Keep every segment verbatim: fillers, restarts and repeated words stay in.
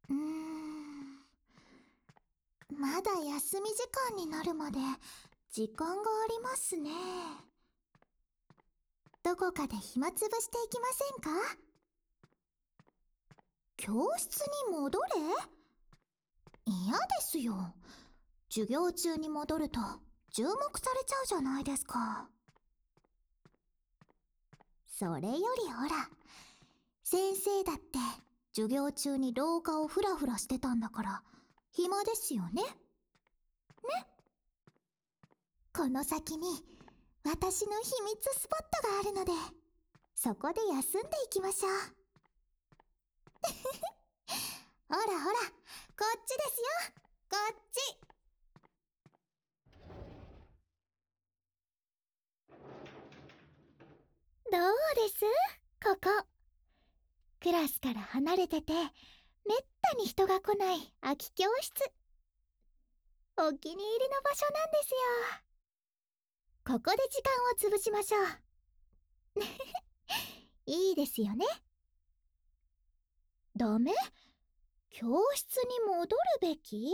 うーん。まだ休み時間になるまで時間がありますね。どこかで暇つぶしていきませんか？教室に戻れ？嫌ですよ。授業中に戻ると注目されちゃうじゃないですか。それよりほら、先生だって授業中に廊下をフラフラしてたんだから暇ですよね。ね？この先に私の秘密スポットがあるので、そこで休んでいきましょう。ほらほら、こっちですよ、こっち。 どうです？ここ。クラスから離れてて、めったに人が来ない空き教室。お気に入りの場所なんですよ。ここで時間を潰しましょう。いいですよね。ダメ？教室に戻るべき？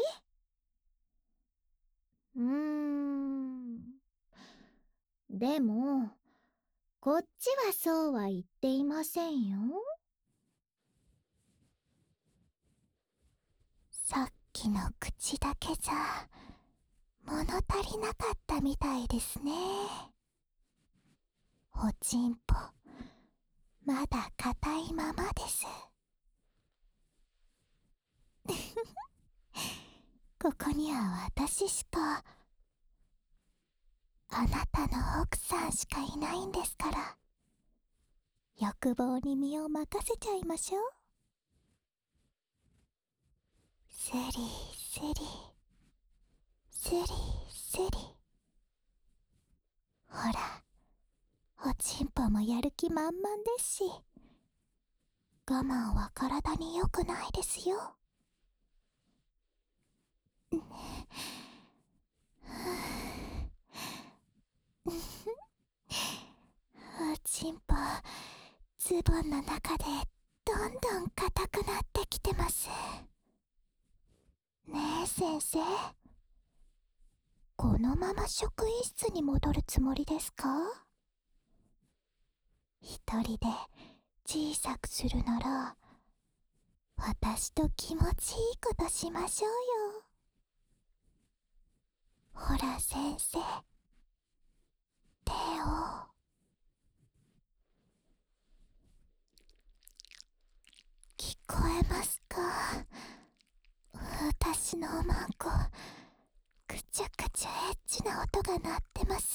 うーん。でも、こっちはそうは言っていませんよ。 さっきの口だけじゃ物足りなかったみたいですね。おちんぽ、まだ硬いままです。ここには私しか、あなたの奥さんしかいないんですから、欲望に身を任せちゃいましょう。スリスリスリスリ。ほら、おちんぽもやる気満々ですし、我慢は体に良くないですよ。おちんぽ、ズボンの中でどんどん硬くなってきてます。ねえ先生、このまま職員室に戻るつもりですか？一人で小さくするなら、私と気持ちいいことしましょうよ。ほら先生、手を。聞こえますか？私のおまんこ、くちゃくちゃエッチな音が鳴ってます。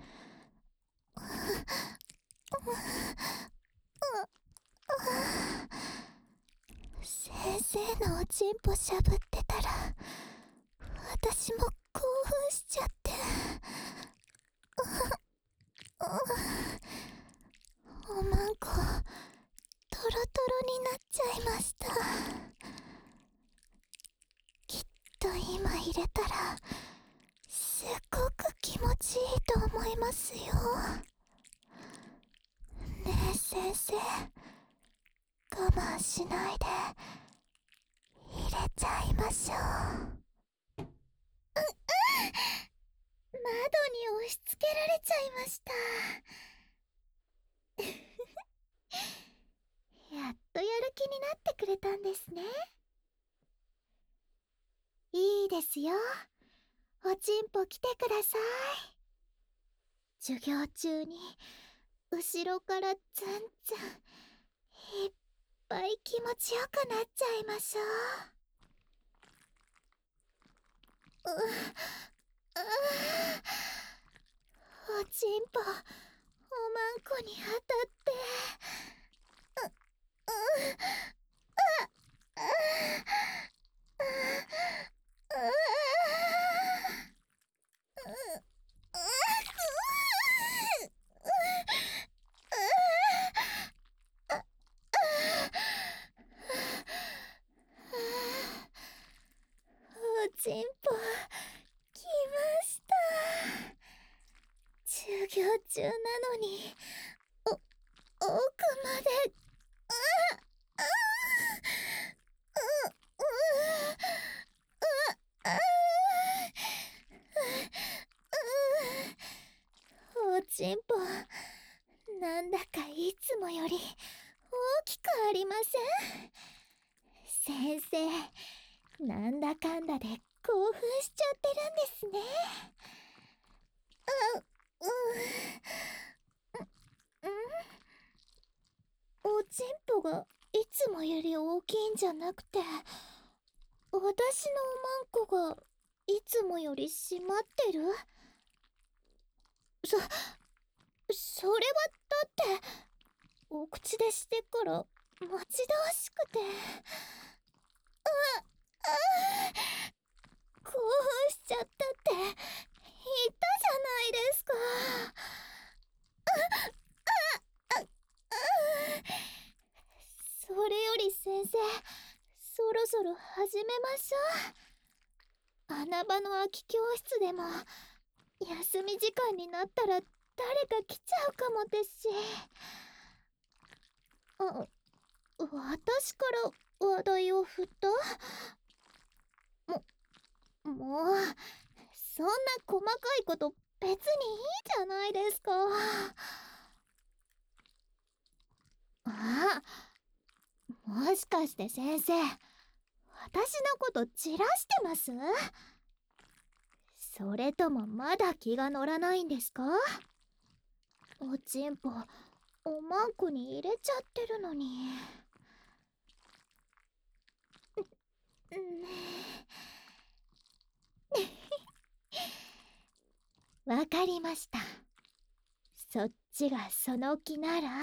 先生のおちんぽしゃぶってたら、私も興奮しちゃって。おまんこ、トロトロになっちゃいました。きっと今入れたら、すっごく気持ちいいと思いますよ。ねえ先生、我慢しないで入れちゃいましょう。 窓に押し付けられちゃいました。やっとやる気になってくれたんですね。いいですよ。おちんぽ来てください。授業中に後ろからツンツンいっぱい気持ちよくなっちゃいましょう。ううおちんぽおまんこに当たってううあああおちんぽ来ました。授業中なのにお奥までああちんぽ、なんだかいつもより大きくありません？先生、なんだかんだで興奮しちゃってるんですね。あ、う、うん、おちんぽがいつもより大きいんじゃなくて、私のおまんこがいつもより締まってる？そ、それはだって、お口でしてから待ち遠しくて。あ、あ、興奮しちゃったって言ったじゃないですか。あ、あ、あ、それより先生、そろそろ始めましょう。穴場の空き教室でも休み時間になったら誰か来ちゃうかもですし。あ、私から話題を振った？も、もう、そんな細かいこと別にいいじゃないですか。あ、もしかして先生、私のことじらしてます？それともまだ気が乗らないんですか？おちんぽ、おまんこに入れちゃってるのに。わかりました。そっちがその気なら。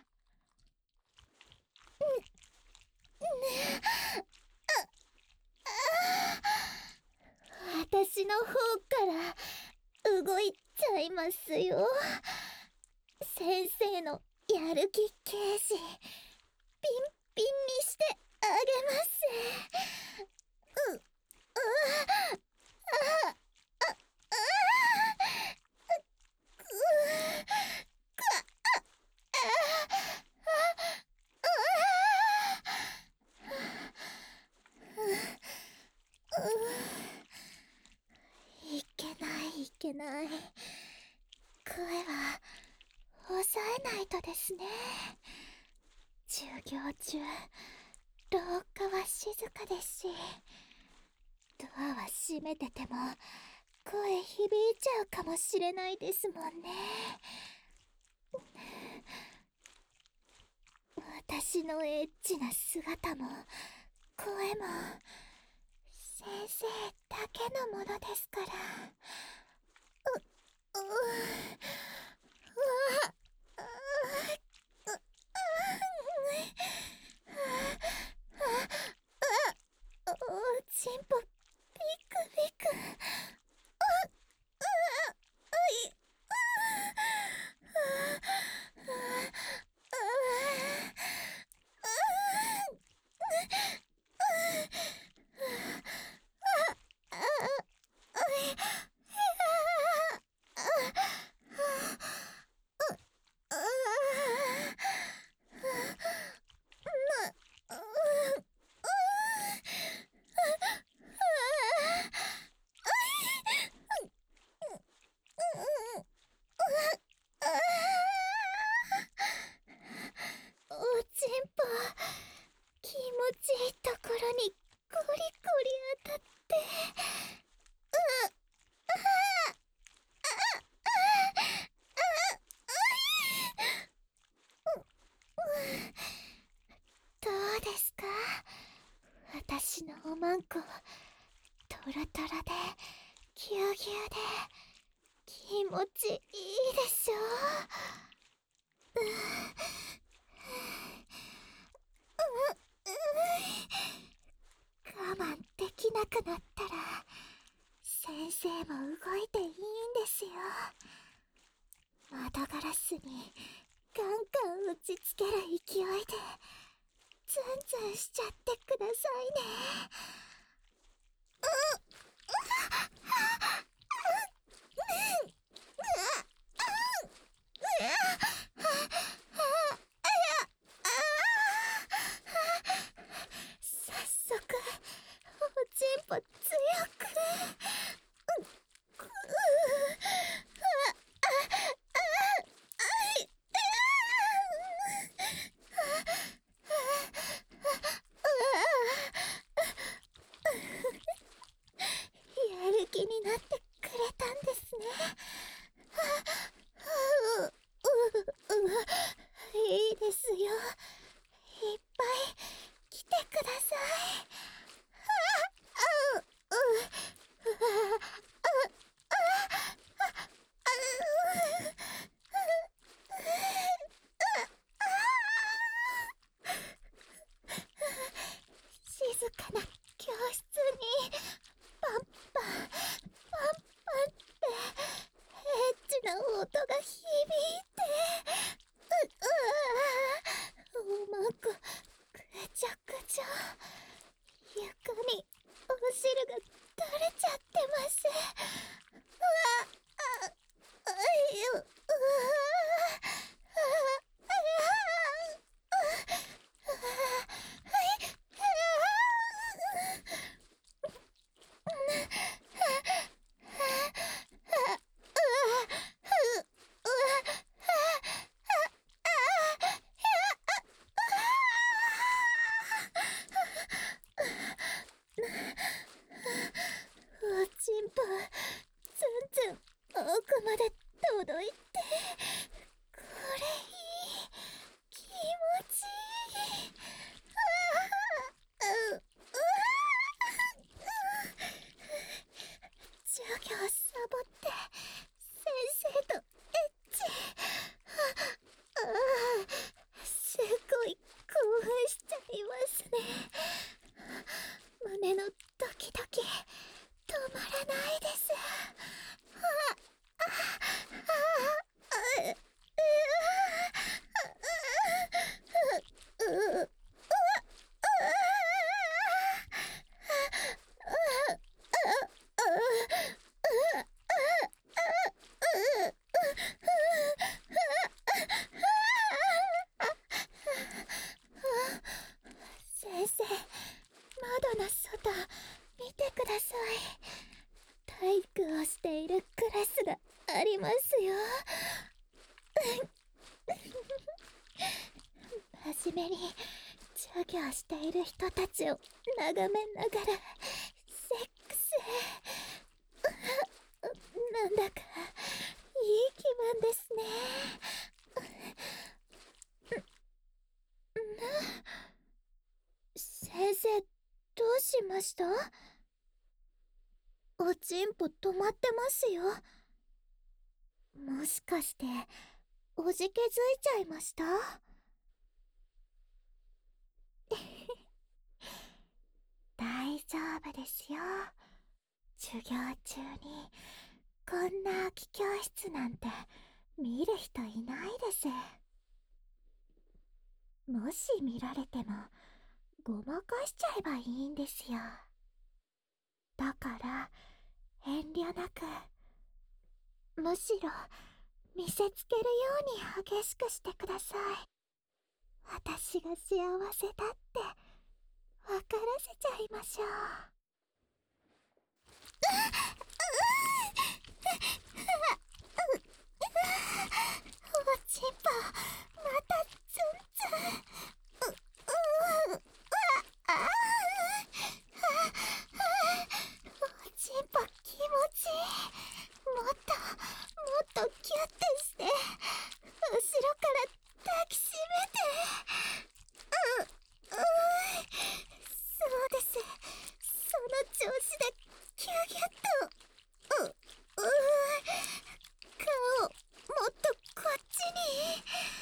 私の方から動いちゃいますよ。先生のやる気ケージピンピンにしてあげます。う、う、あ、あ、あ、く、か、あ、あ、いけないいけない。声は抑えないとですね。授業中、廊下は静かですし、ドアは閉めてても声響いちゃうかもしれないですもんね。私のエッチな姿も声も先生だけのものですから。う、う、うわ、あ、う、あ、おちんぽピクピク。あ、あ、あい、おちんぽ、気持ちいいところにゴリゴリ当たって。う、あ、あ、どうですか？私のおまんこ、トロトロでぎゅうぎゅうで気持ちいいでしょ？う、我慢できなくなったら先生も動いていいんですよ。窓ガラスにガンガン打ちつける勢いでツンツンしちゃってくださいね。う、早速おちんぽ強く。く、あ、あ、あ、 かな教室にパンパンパンパンってエッチな音が響いて、ううわー、おまこぐちゃぐちゃ、床にお汁が垂れちゃってます。うわあ、あいううわおちんぽ全然奥まで届いて、これいい、気持ちいい。うわうわ授業サボって先生とエッチ。ああ、すごい興奮しちゃいますね。胸のドキドキ止まらないです。ああああうううう先生、窓の外見てください。体育をしているクラスがありますよ。真面目に授業している人たちを眺めながらセックス。なんだかいい気分ですね。先生、どうしました？おちんぽ止まってますよ。もしかしておじけづいちゃいました？大丈夫ですよ。授業中にこんな空き教室なんて見る人いないです。もし見られてもごまかしちゃえばいいんですよ。だから遠慮なく、むしろ見せつけるように激しくしてください。私が幸せだって分からせちゃいましょう。おちんぽまたツンツン。うううああおちんぽ気持ちいい。もっともっとキュッてして、後ろから抱きしめて。ううそうです。その調子でキュギュッと。うう顔もっとこっちに。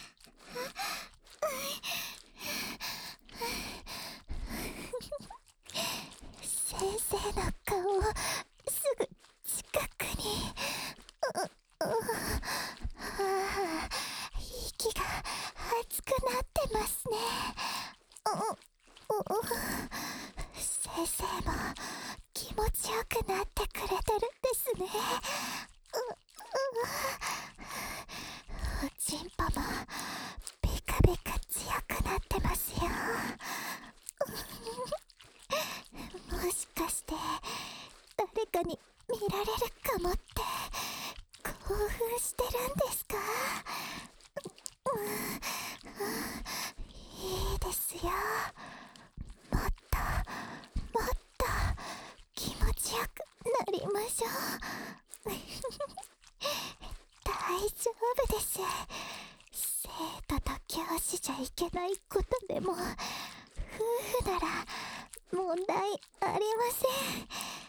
先生の顔をすぐ近くに。ううはあ、息が熱くなってますね。うう先生も気持ちよくなってくれてるんですね。ううおちんぽもビカビカ強くなってますよ。もしかして誰かに見られるかもって興奮してるんですか？いいですよ。もっともっと気持ちよくなりましょう。大丈夫です。生徒と教師じゃいけないことでも夫婦なら問題ありません。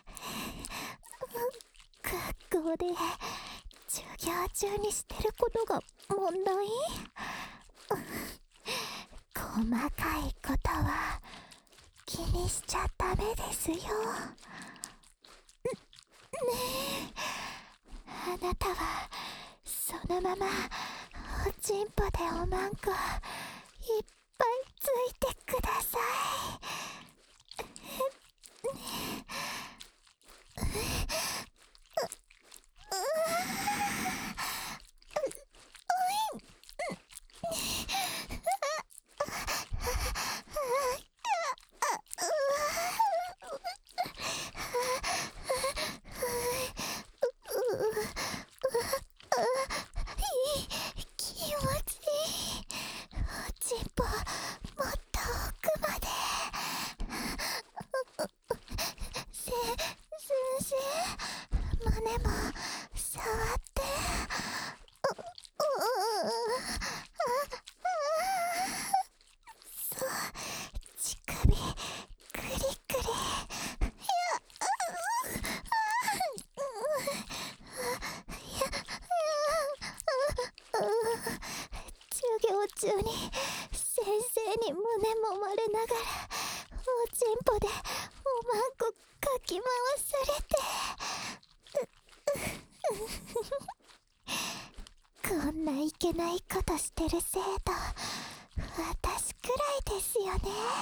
学校で授業中にしてることが問題？細かいことは気気にしちゃダメですよ。ねえ、あなたはそのままおちんぽでおまんこいっぱいついてください。気持ちいい。おちんぽもっと奥まで。せ先生、胸も触ってううそう、乳首クリクリ。授業中に先生に胸揉まれながらおちんぽでおまんこかき回されてこんないけないことしてる生徒私くらいですよね。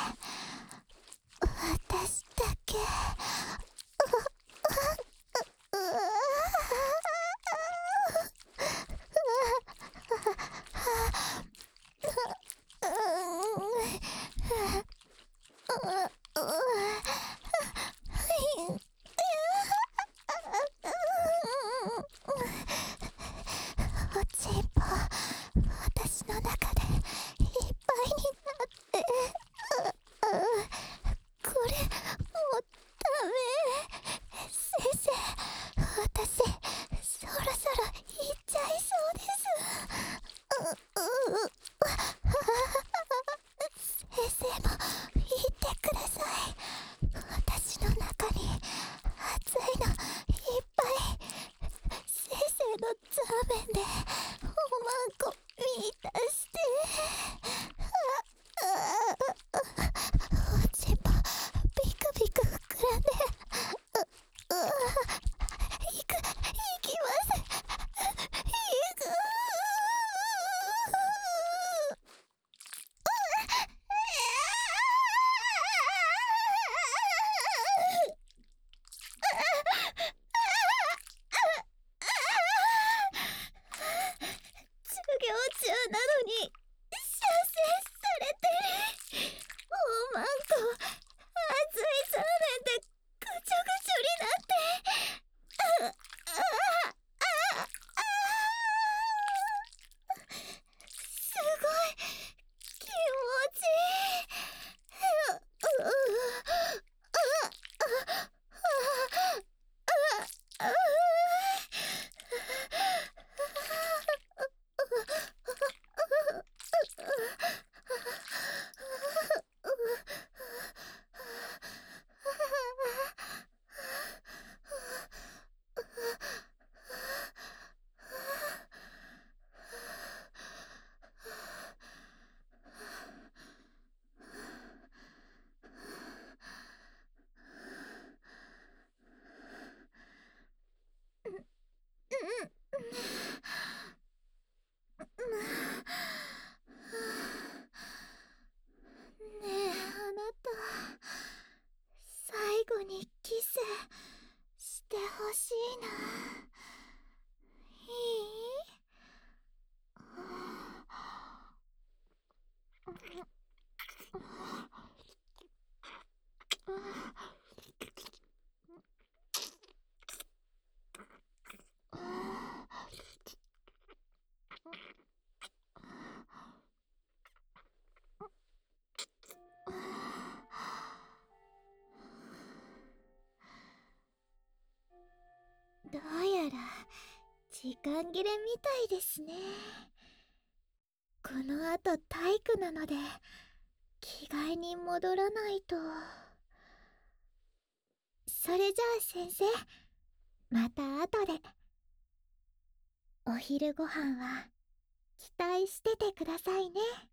私だけおちんぽ私の中でいっぱいになってこれもうダメ。先生、私そろそろ行っちゃいそうです。先生も言ってください。私の中に熱いのいっぱい。先生のザーメンでおまんこ満たしておちんぽビクビク膨らんでいく、いきます。いく。授業中なのに射精されてる。おまんこ熱いザーメンでぐちょぐちょになってああああすごい気持ちいい。ううあああねえ、あなた最後にキスしてほしいな。いい？どうやら時間切れみたいですね。この後体育なので着替えに戻らないと。それじゃあ先生、また後で。お昼ご飯は期待しててくださいね。